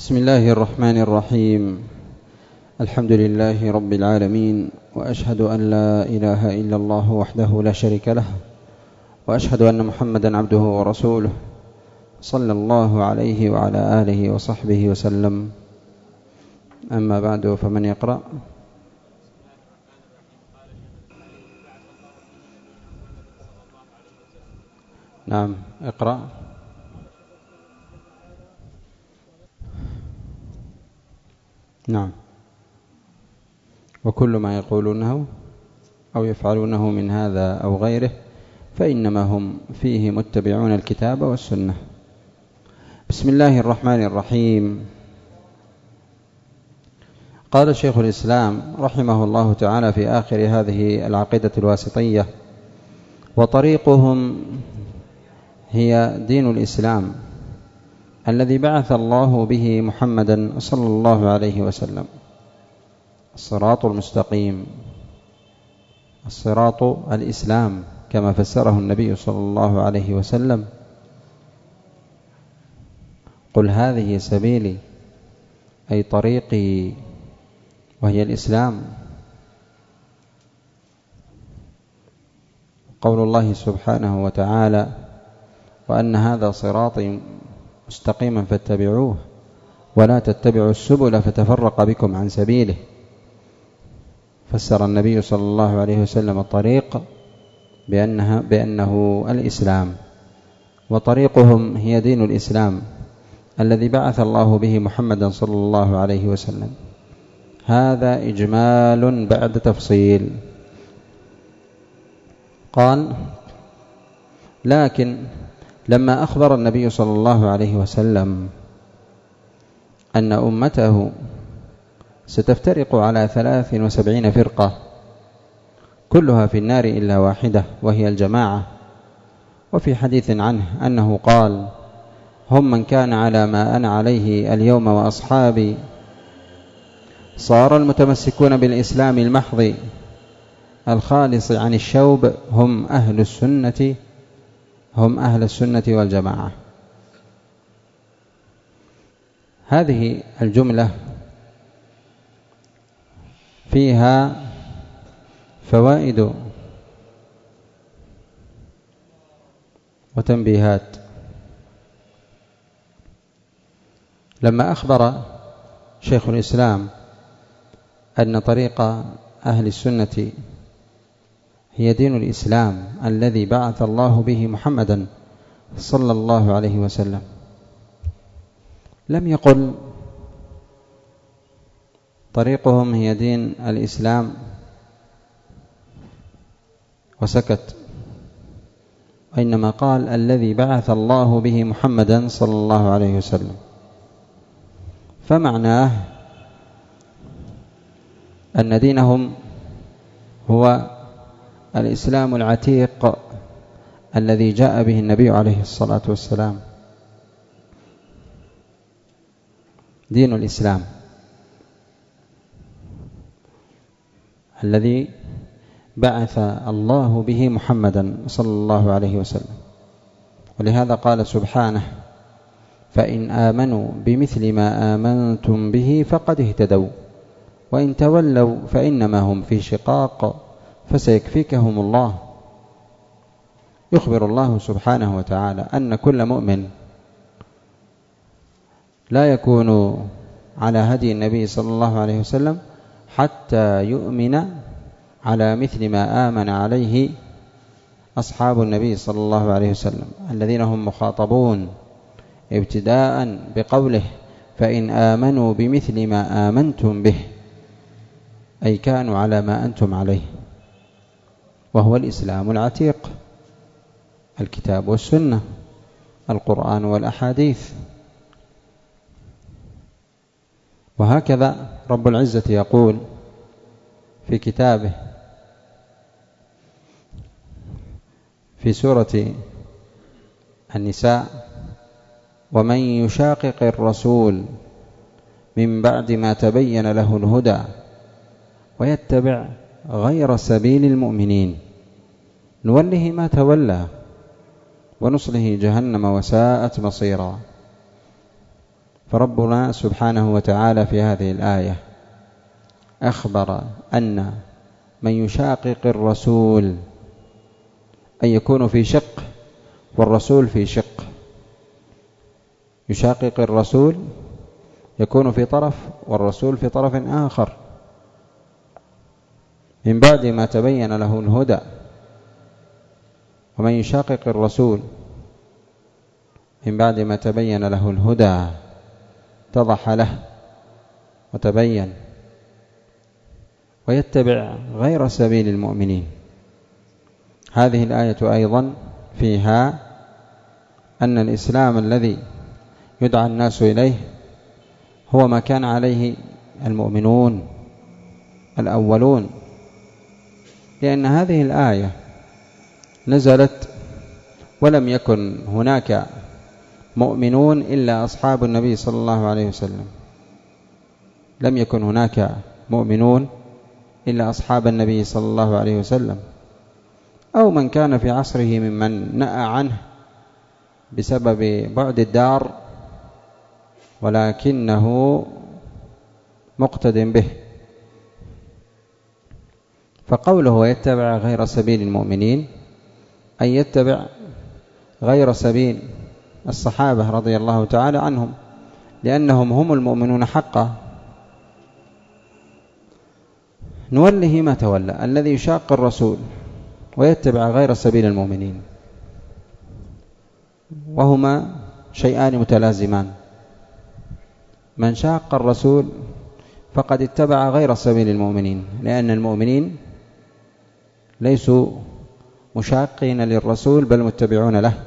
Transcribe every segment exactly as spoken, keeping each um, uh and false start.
بسم الله الرحمن الرحيم. الحمد لله رب العالمين، وأشهد أن لا إله إلا الله وحده لا شريك له، وأشهد أن محمدا عبده ورسوله صلى الله عليه وعلى آله وصحبه وسلم. أما بعد، فمن يقرأ؟ نعم، اقرأ. نعم. وكل ما يقولونه أو يفعلونه من هذا أو غيره فإنما هم فيه متبعون الكتاب والسنة. بسم الله الرحمن الرحيم. قال شيخ الإسلام رحمه الله تعالى في آخر هذه العقيدة الواسطية: وطريقهم هي دين الإسلام الذي بعث الله به محمدا صلى الله عليه وسلم. الصراط المستقيم، الصراط الإسلام كما فسره النبي صلى الله عليه وسلم: قل هذه سبيلي، أي طريقي، وهي الإسلام. قول الله سبحانه وتعالى: وأن هذا صراطي مستقيما فاتبعوه ولا تتبعوا السبل فتفرق بكم عن سبيله. فسر النبي صلى الله عليه وسلم الطريق بأنها بأنه الإسلام، وطريقهم هي دين الإسلام الذي بعث الله به محمدا صلى الله عليه وسلم. هذا إجمال بعد تفصيل. قال: لكن لما أخبر النبي صلى الله عليه وسلم أن أمته ستفترق على ثلاث وسبعين فرقة كلها في النار إلا واحدة وهي الجماعة، وفي حديث عنه أنه قال: هم من كان على ما أنا عليه اليوم وأصحابي. صار المتمسكون بالإسلام المحض الخالص عن الشوب هم أهل السنة هم أهل السنة والجماعة. هذه الجملة فيها فوائد وتنبيهات. لما أخبر شيخ الإسلام أن طريق أهل السنة هي دين الإسلام الذي بعث الله به محمدا صلى الله عليه وسلم، لم يقل طريقهم هي دين الإسلام وسكت، وإنما قال الذي بعث الله به محمدا صلى الله عليه وسلم. فمعناه أن دينهم هو الإسلام العتيق الذي جاء به النبي عليه الصلاة والسلام. دين الإسلام الذي بعث الله به محمدا صلى الله عليه وسلم. ولهذا قال سبحانه: فإن آمنوا بمثل ما آمنتم به فقد اهتدوا وإن تولوا فإنما هم في شقاق فسيكفيكهم الله. يخبر الله سبحانه وتعالى أن كل مؤمن لا يكون على هدي النبي صلى الله عليه وسلم حتى يؤمن على مثل ما آمن عليه أصحاب النبي صلى الله عليه وسلم، الذين هم مخاطبون ابتداء بقوله: فإن آمنوا بمثل ما آمنتم به، أي كانوا على ما أنتم عليه، وهو الإسلام العتيق: الكتاب والسنة، القرآن والأحاديث. وهكذا رب العزة يقول في كتابه في سورة النساء: ومن يشاقق الرسول من بعد ما تبين له الهدى ويتبع غير سبيل المؤمنين نوله ما تولى ونصله جهنم وساءت مصيرا. فربنا سبحانه وتعالى في هذه الآية أخبر أن من يشاقق الرسول أن يكون في شق والرسول في شق. يشاقق الرسول يكون في طرف والرسول في طرف آخر من بعد ما تبين له الهدى. ومن يشاقق الرسول من بعد ما تبين له الهدى اتضح له وتبين ويتبع غير سبيل المؤمنين. هذه الآية أيضا فيها أن الإسلام الذي يدعى الناس إليه هو ما كان عليه المؤمنون الأولون، لأن هذه الآية نزلت ولم يكن هناك مؤمنون إلا أصحاب النبي صلى الله عليه وسلم. لم يكن هناك مؤمنون إلا أصحاب النبي صلى الله عليه وسلم أو من كان في عصره ممن نأى عنه بسبب بعد الدار ولكنه مقتد به. فقوله يتبع غير سبيل المؤمنين أن يتبع غير سبيل الصحابة رضي الله تعالى عنهم، لأنهم هم المؤمنون حقا. نوله ما تولى الذي يشاق الرسول ويتبع غير سبيل المؤمنين، وهما شيئان متلازمان. من شاق الرسول فقد اتبع غير سبيل المؤمنين، لأن المؤمنين ليسوا مشاقين للرسول بل متبعون له.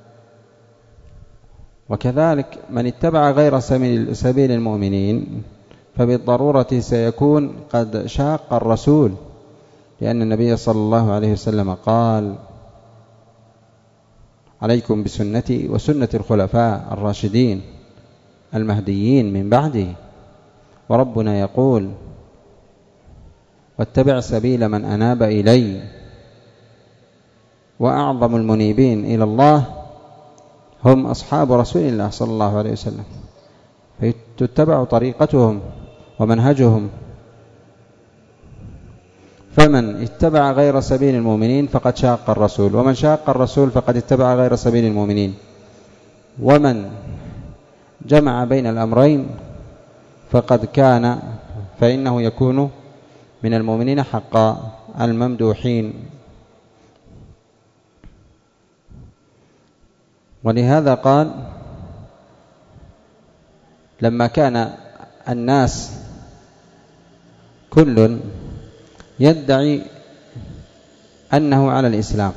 وكذلك من اتبع غير سبيل المؤمنين فبالضرورة سيكون قد شاق الرسول، لأن النبي صلى الله عليه وسلم قال: عليكم بسنتي وسنة الخلفاء الراشدين المهديين من بعدي. وربنا يقول: واتبع سبيل من أناب إلي. وأعظم المنيبين إلى الله هم أصحاب رسول الله صلى الله عليه وسلم، فتتبع طريقتهم ومنهجهم. فمن اتبع غير سبيل المؤمنين فقد شاق الرسول، ومن شاق الرسول فقد اتبع غير سبيل المؤمنين. ومن جمع بين الأمرين فقد كان فإنه يكون من المؤمنين حقا الممدوحين. ولهذا قال: لما كان الناس كل يدعي أنه على الإسلام،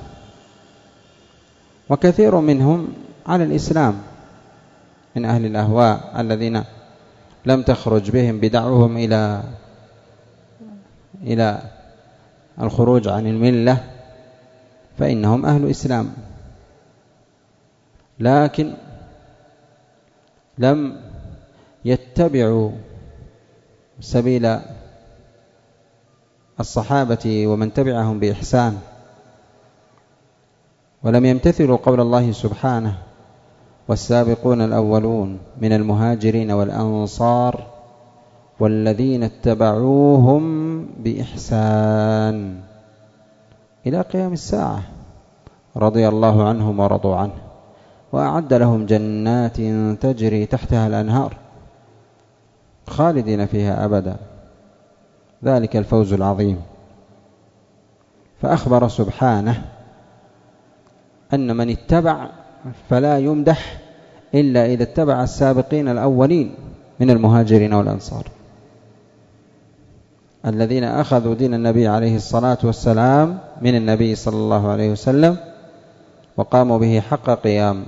وكثير منهم على الإسلام من أهل الأهواء الذين لم تخرج بهم بدعوهم إلى إلى الخروج عن الملة، فإنهم أهل إسلام، لكن لم يتبعوا سبيل الصحابة ومن تبعهم بإحسان، ولم يمتثلوا قول الله سبحانه: والسابقون الأولون من المهاجرين والأنصار والذين اتبعوهم بإحسان إلى قيام الساعة رضي الله عنهم ورضوا عنه وأعد لهم جنات تجري تحتها الأنهار خالدين فيها أبدا، ذلك الفوز العظيم. فأخبر سبحانه أن من اتبع فلا يمدح إلا إذا اتبع السابقين الأولين من المهاجرين والأنصار الذين أخذوا دين النبي عليه الصلاة والسلام من النبي صلى الله عليه وسلم وقاموا به حق قيام.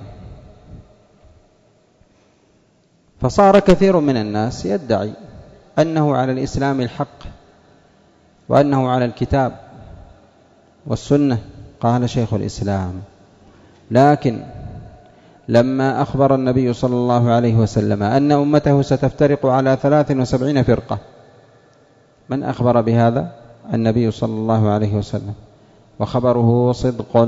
فصار كثير من الناس يدعي أنه على الإسلام الحق وأنه على الكتاب والسنة. قال شيخ الإسلام: لكن لما أخبر النبي صلى الله عليه وسلم أن أمته ستفترق على ثلاث وسبعين فرقة، من أخبر بهذا؟ النبي صلى الله عليه وسلم، وخبره صدق،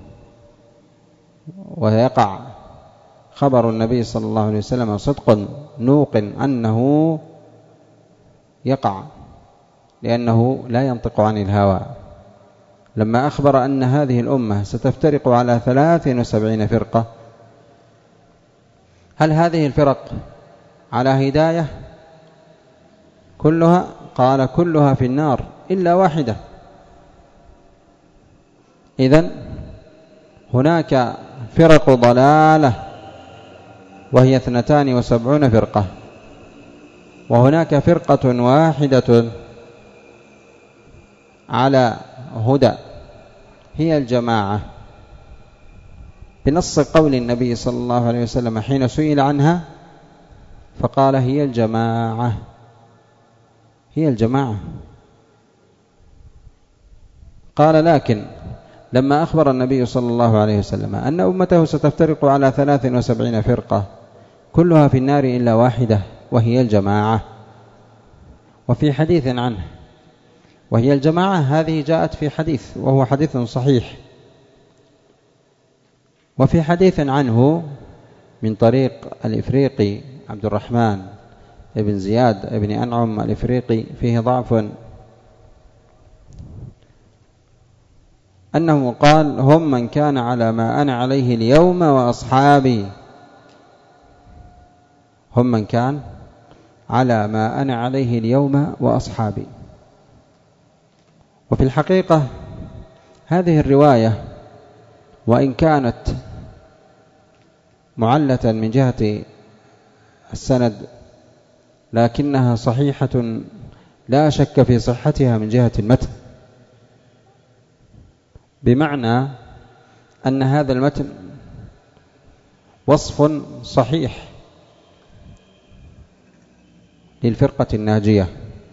ويقع خبر النبي صلى الله عليه وسلم صدق نوقن أنه يقع، لأنه لا ينطق عن الهوى. لما أخبر أن هذه الأمة ستفترق على ثلاث وسبعين فرقة، هل هذه الفرق على هداية كلها؟ قال كلها في النار إلا واحدة. إذن هناك فرق ضلالة وهي اثنتان وسبعون فرقة، وهناك فرقة واحدة على هدى هي الجماعة، بنص قول النبي صلى الله عليه وسلم حين سئل عنها فقال هي الجماعة، هي الجماعة. قال لكن لما أخبر النبي صلى الله عليه وسلم أن أمته ستفترق على ثلاث وسبعين فرقة كلها في النار إلا واحدة وهي الجماعة، وفي حديث عنه وهي الجماعة هذه جاءت في حديث وهو حديث صحيح، وفي حديث عنه من طريق الإفريقي عبد الرحمن ابن زياد ابن أنعم الإفريقي فيه ضعف، أنه قال هم من كان على ما أنا عليه اليوم وأصحابي، هم من كان على ما أنا عليه اليوم وأصحابي. وفي الحقيقة هذه الرواية وإن كانت معلة من جهة السند لكنها صحيحة لا شك في صحتها من جهة المتن، بمعنى أن هذا المتن وصف صحيح للفرقة الناجية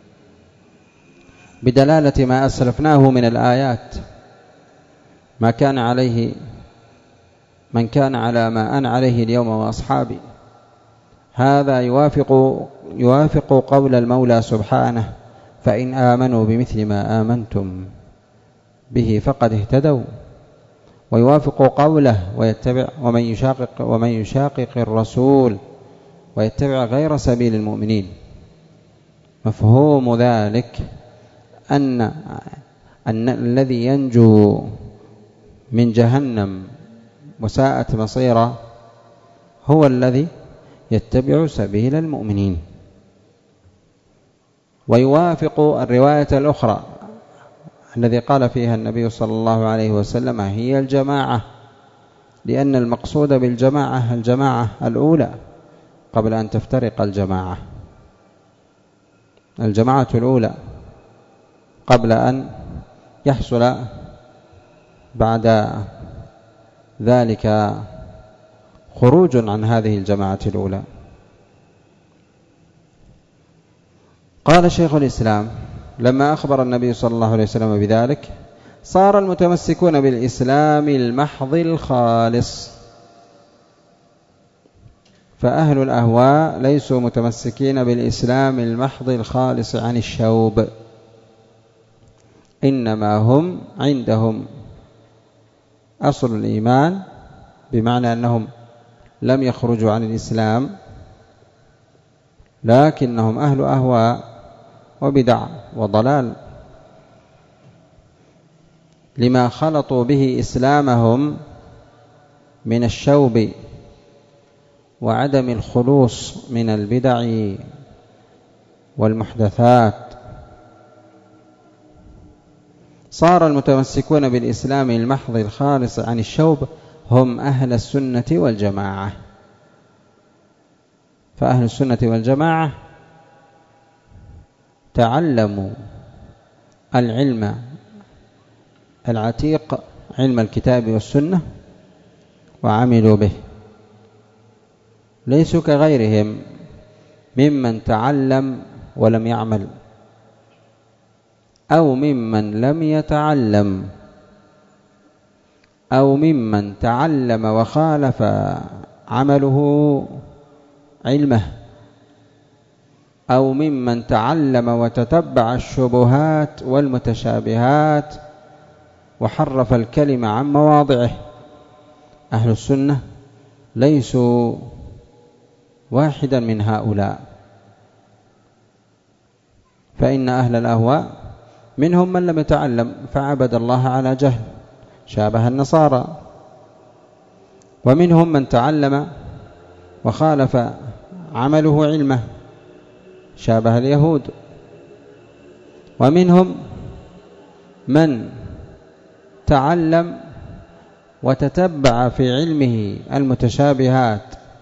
بدلالة ما أسلفناه من الآيات، ما كان عليه من كان على ما أنا عليه اليوم وأصحابي، هذا يوافق يوافق قول المولى سبحانه فإن آمنوا بمثل ما آمنتم به فقد اهتدوا، ويوافق قوله ويتبع ومن يشاقق ومن يشاقق الرسول ويتبع غير سبيل المؤمنين. مفهوم ذلك أن أن الذي ينجو من جهنم وساءت مصيره هو الذي يتبع سبيل المؤمنين. ويوافق الرواية الأخرى الذي قال فيها النبي صلى الله عليه وسلم هي الجماعة، لأن المقصود بالجماعة الجماعة الأولى قبل أن تفترق الجماعة، الجماعة الأولى قبل أن يحصل بعد ذلك خروج عن هذه الجماعة الأولى. قال شيخ الإسلام لما أخبر النبي صلى الله عليه وسلم بذلك صار المتمسكون بالإسلام المحض الخالص، فأهل الأهواء ليسوا متمسكين بالإسلام المحض الخالص عن الشوب، إنما هم عندهم أصل الإيمان، بمعنى أنهم لم يخرجوا عن الإسلام لكنهم أهل أهواء وبدع وضلال لما خلطوا به إسلامهم من الشوب وعدم الخلوص من البدع والمحدثات. صار المتمسكون بالإسلام المحض الخالص عن الشوب هم أهل السنة والجماعة، فأهل السنة والجماعة تعلموا العلم العتيق علم الكتاب والسنة وعملوا به، ليسوا كغيرهم ممن تعلم ولم يعمل، أو ممن لم يتعلم، أو ممن تعلم وخالف عمله علمه، أو ممن تعلم وتتبع الشبهات والمتشابهات وحرف الكلمة عن مواضعه. أهل السنة ليسوا واحدا من هؤلاء. فإن أهل الأهواء منهم من لم يتعلم فعبد الله على جهل شابه النصارى، ومنهم من تعلم وخالف عمله علمه شابه اليهود، ومنهم من تعلم وتتبع في علمه المتشابهات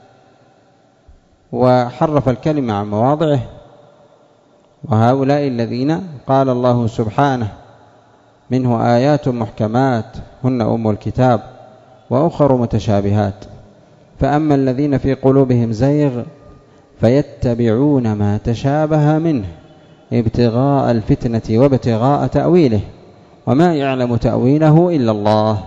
وحرف الكلمة عن مواضعه، وهؤلاء الذين قال الله سبحانه منه آيات محكمات هن أم الكتاب وأخر متشابهات. فأما الذين في قلوبهم زيغ فيتبعون ما تشابه منه ابتغاء الفتنة وابتغاء تأويله وما يعلم تأويله إلا الله.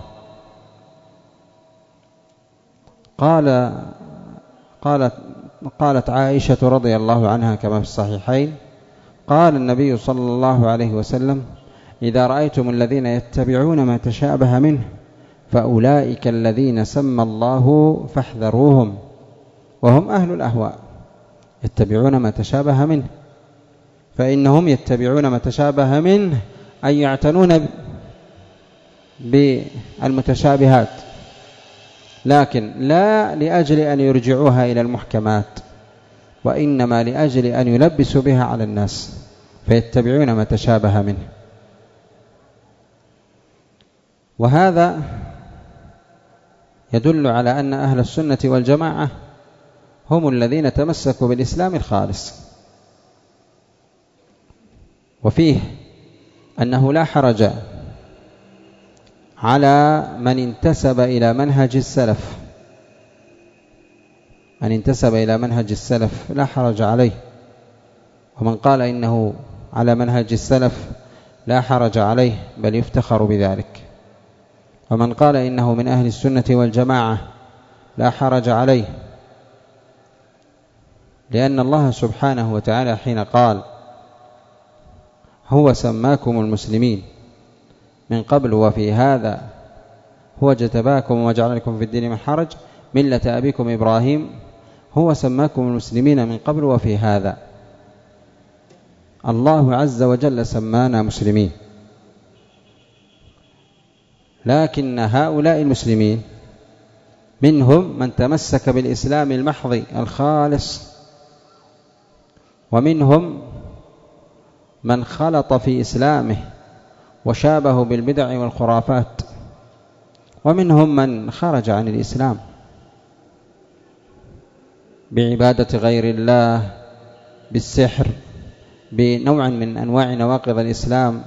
قال قالت قالت عائشة رضي الله عنها كما في الصحيحين قال النبي صلى الله عليه وسلم: إذا رأيتم الذين يتبعون ما تشابه منه فأولئك الذين سمى الله فاحذروهم، وهم أهل الأهواء يتبعون ما تشابه منه، فإنهم يتبعون ما تشابه منه أي يعتنون بالمتشابهات، لكن لا لأجل أن يرجعوها إلى المحكمات، وإنما لأجل أن يلبسوا بها على الناس، فيتبعون ما تشابه منه. وهذا يدل على أن أهل السنة والجماعة هم الذين تمسكوا بالإسلام الخالص. وفيه أنه لا حرج على من انتسب إلى منهج السلف، من انتسب إلى منهج السلف لا حرج عليه، ومن قال إنه على منهج السلف لا حرج عليه بل يفتخر بذلك، ومن قال إنه من أهل السنة والجماعة لا حرج عليه، لأن الله سبحانه وتعالى حين قال هو سماكم المسلمين من قبل وفي هذا هو اجتباكم وجعل لكم في الدين من حرج ملة أبيكم إبراهيم، هو سماكم المسلمين من قبل وفي هذا، الله عز وجل سمانا مسلمين. لكن هؤلاء المسلمين منهم من تمسك بالإسلام المحض الخالص، ومنهم من خلط في إسلامه وشابه بالبدع والخرافات، ومنهم من خرج عن الإسلام بعبادة غير الله، بالسحر، بنوع من أنواع نواقض الإسلام.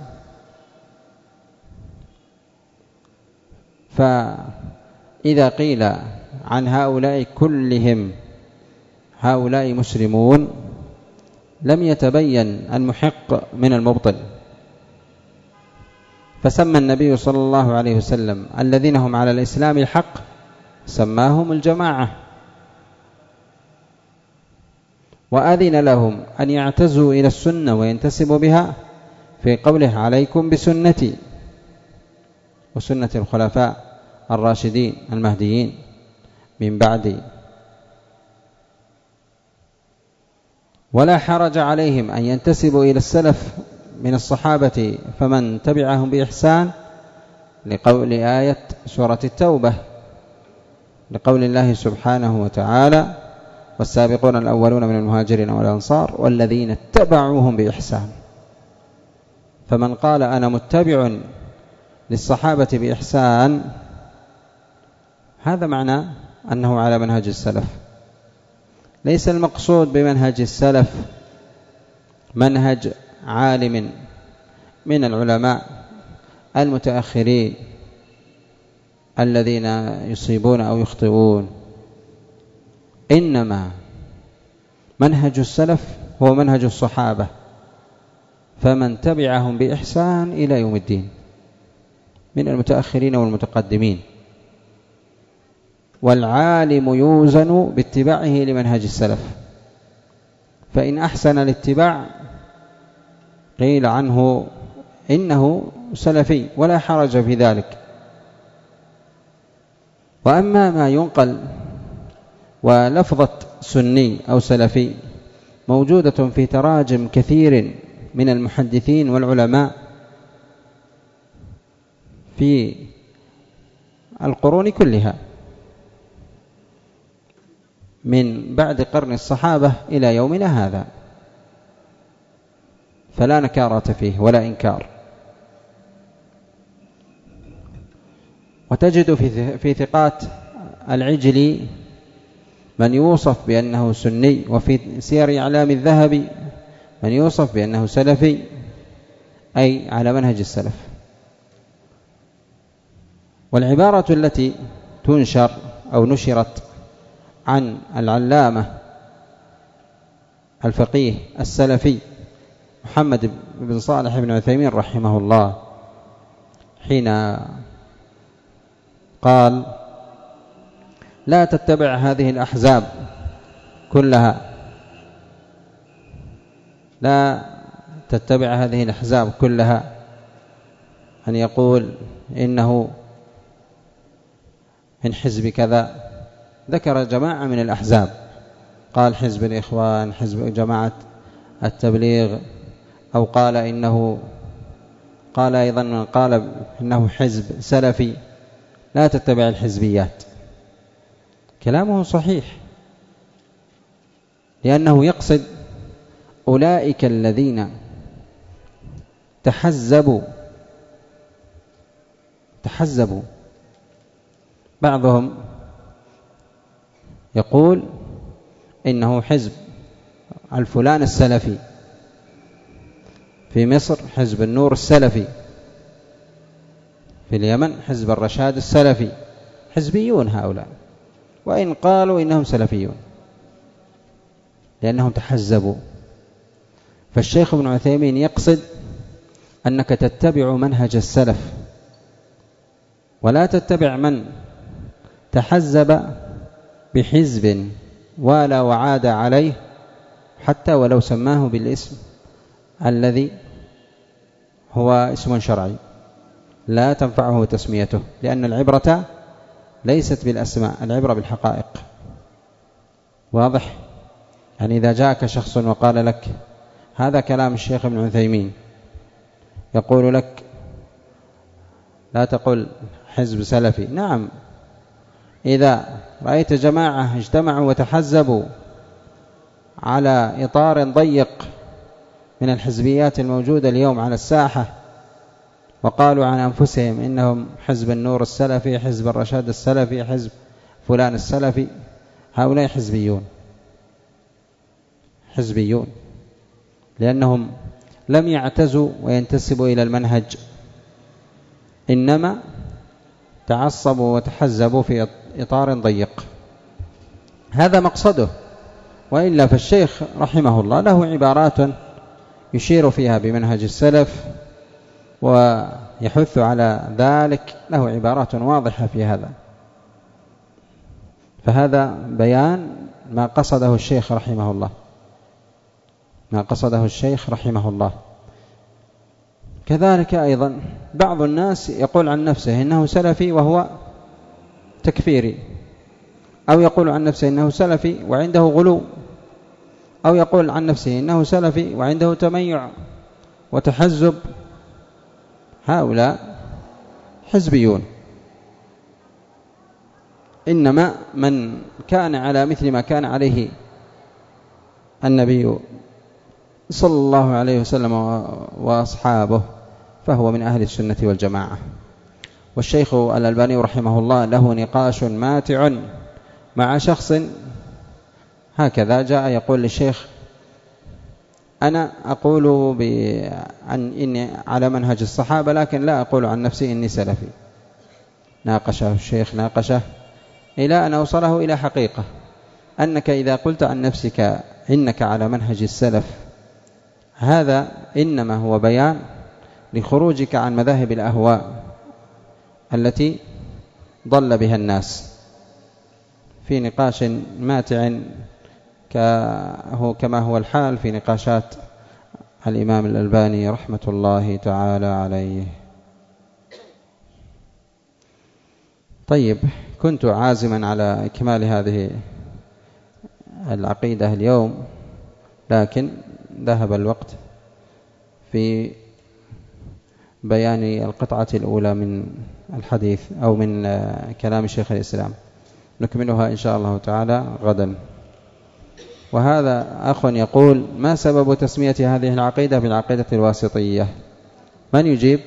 فإذا قيل عن هؤلاء كلهم هؤلاء مسلمون لم يتبين المحق من المبطل، فسمى النبي صلى الله عليه وسلم الذين هم على الإسلام الحق سماهم الجماعة، وأذن لهم أن يعتزوا إلى السنة وينتسبوا بها في قوله عليكم بسنتي وسنة الخلفاء الراشدين المهديين من بعدي. ولا حرج عليهم أن ينتسبوا إلى السلف من الصحابة فمن تبعهم بإحسان، لقول آية سورة التوبة، لقول الله سبحانه وتعالى والسابقون الأولون من المهاجرين والأنصار والذين اتبعوهم بإحسان. فمن قال أنا متبع للصحابة بإحسان هذا معنى أنه على منهج السلف. ليس المقصود بمنهج السلف منهج عالم من العلماء المتأخرين الذين يصيبون أو يخطئون، إنما منهج السلف هو منهج الصحابة، فمن تبعهم بإحسان إلى يوم الدين من المتأخرين والمتقدمين. والعالم يوزن باتباعه لمنهج السلف، فإن أحسن الاتباع قيل عنه إنه سلفي ولا حرج في ذلك. وأما ما ينقل ولفظة سني أو سلفي موجودة في تراجم كثير من المحدثين والعلماء في القرون كلها من بعد قرن الصحابة إلى يومنا هذا، فلا نكارة فيه ولا إنكار. وتجد في ثقات العجلي من يوصف بأنه سني، وفي سير أعلام الذهبي من يوصف بأنه سلفي، أي على منهج السلف. والعبارة التي تنشر أو نشرت عن العلامة الفقيه السلفي محمد بن صالح بن عثيمين رحمه الله حين قال: لا تتبع هذه الأحزاب كلها، لا تتبع هذه الأحزاب كلها، أن يقول إنه من حزب كذا. ذكر جماعة من الأحزاب، قال حزب الإخوان، حزب جماعة التبليغ، أو قال إنه قال أيضا من قال إنه حزب سلفي. لا تتبع الحزبيات. كلامه صحيح، لأنه يقصد أولئك الذين تحزبوا تحزبوا بعضهم يقول إنه حزب الفلان السلفي، في مصر حزب النور السلفي، في اليمن حزب الرشاد السلفي. حزبيون هؤلاء، وإن قالوا إنهم سلفيون لأنهم تحزبوا. فالشيخ ابن عثيمين يقصد أنك تتبع منهج السلف، ولا تتبع من تحزب بحزب ولا وعاد عليه، حتى ولو سماه بالاسم الذي هو اسم شرعي، لا تنفعه تسميته، لأن العبرة ليست بالأسماء، العبرة بالحقائق. واضح؟ يعني إذا جاءك شخص وقال لك هذا كلام الشيخ ابن عثيمين، يقول لك لا تقل حزب سلفي. نعم، إذا رأيت جماعة اجتمعوا وتحزبوا على إطار ضيق من الحزبيات الموجودة اليوم على الساحة، وقالوا عن أنفسهم إنهم حزب النور السلفي، حزب الرشاد السلفي، حزب فلان السلفي، هؤلاء حزبيون حزبيون لأنهم لم يعتزوا وينتسبوا إلى المنهج، إنما تعصبوا وتحزبوا في إطار ضيق. هذا مقصده. وإلا فالشيخ رحمه الله له عبارات يشير فيها بمنهج السلف ويحث على ذلك، له عبارات واضحة في هذا. فهذا بيان ما قصده الشيخ رحمه الله ما قصده الشيخ رحمه الله. كذلك أيضا بعض الناس يقول عن نفسه إنه سلفي وهو تكفيري، أو يقول عن نفسه إنه سلفي وعنده غلو، أو يقول عن نفسه إنه سلفي وعنده تميع وتحزب. هؤلاء حزبيون. إنما من كان على مثل ما كان عليه النبي صلى الله عليه وسلم وأصحابه فهو من أهل السنة والجماعة. والشيخ الألباني رحمه الله له نقاش ماتع مع شخص هكذا جاء يقول للشيخ: أنا أقول عن إني على منهج الصحابة، لكن لا أقول عن نفسي إني سلفي. ناقشه الشيخ ناقشه إلى أن أوصله إلى حقيقة أنك إذا قلت عن نفسك إنك على منهج السلف، هذا إنما هو بيان لخروجك عن مذاهب الأهواء التي ضل بها الناس، في نقاش ماتع كما هو الحال في نقاشات الإمام الألباني رحمة الله تعالى عليه. طيب، كنت عازما على إكمال هذه العقيدة اليوم، لكن ذهب الوقت في بيان القطعة الأولى من الحديث أو من كلام شيخ الإسلام، نكملها إن شاء الله تعالى غدا. وهذا أخ يقول: ما سبب تسمية هذه العقيدة بالعقيدة الواسطية؟ من يجيب؟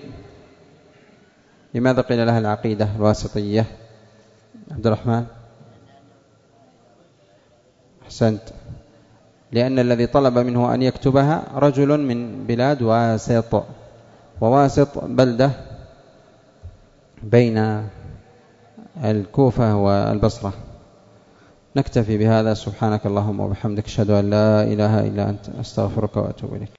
لماذا قيل لها العقيدة الواسطية؟ عبد الرحمن. أحسنت، لأن الذي طلب منه أن يكتبها رجل من بلاد واسط، وواسط بلدة بين الكوفة والبصرة. نكتفي بهذا. سبحانك اللهم وبحمدك، أشهد أن لا إله إلا أنت، أستغفرك وأتوب إليك.